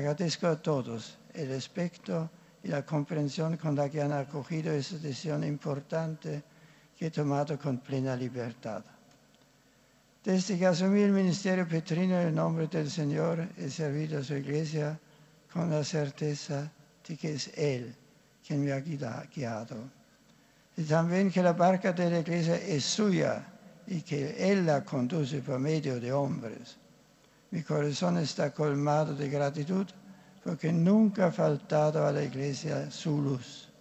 Agradezco a todos el respeto y la comprensión con la que han acogido esta decisión importante que he tomado con plena libertad. Desde que asumí el ministerio petrino en nombre del Señor, he servido a su iglesia con la certeza de que es Él quien me ha guiado. Y también que la barca de la iglesia es suya y que Él la conduce por medio de hombres. Mi corazón está colmado de gratitud porque nunca ha faltado a la iglesia su luz.